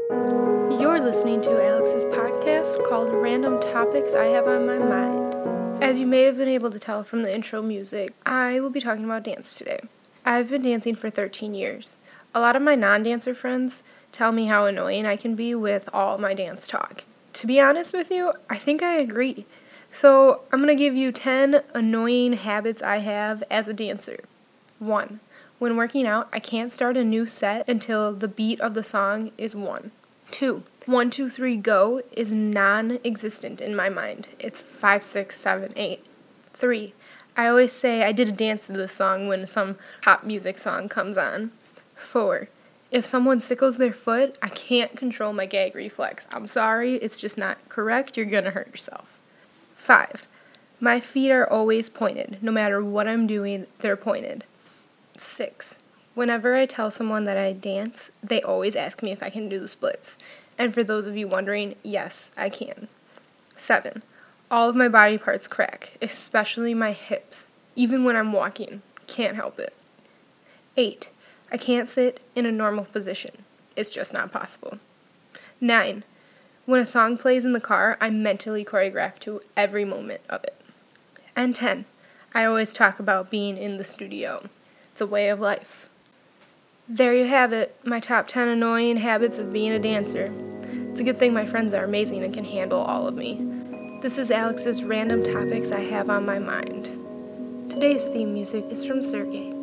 You're listening to Alex's podcast called Random Topics I Have on My Mind. As you may have been able to tell from the intro music, I will be talking about dance today. I've been dancing for 13 years. A lot of my non-dancer friends tell me how annoying I can be with all my dance talk. To be honest with you, I think I agree. So I'm going to give you 10 annoying habits I have as a dancer. 1. When working out, I can't start a new set until the beat of the song is 1. 2. 1, 2, 3, go is non-existent in my mind. It's 5, 6, 7, 8. 3. I always say I did a dance to this song when some pop music song comes on. 4. If someone sickles their foot, I can't control my gag reflex. I'm sorry, it's just not correct. You're gonna hurt yourself. 5. My feet are always pointed. No matter what I'm doing, they're pointed. 6. Whenever I tell someone that I dance, they always ask me if I can do the splits. And for those of you wondering, yes, I can. 7. All of my body parts crack, especially my hips, even when I'm walking. Can't help it. 8. I can't sit in a normal position. It's just not possible. 9. When a song plays in the car, I mentally choreograph to every moment of it. And 10. I always talk about being in the studio. It's a way of life. There you have it, my top 10 annoying habits of being a dancer. It's a good thing my friends are amazing and can handle all of me. This is Alex's Random Topics I Have on My Mind. Today's theme music is from Sergey.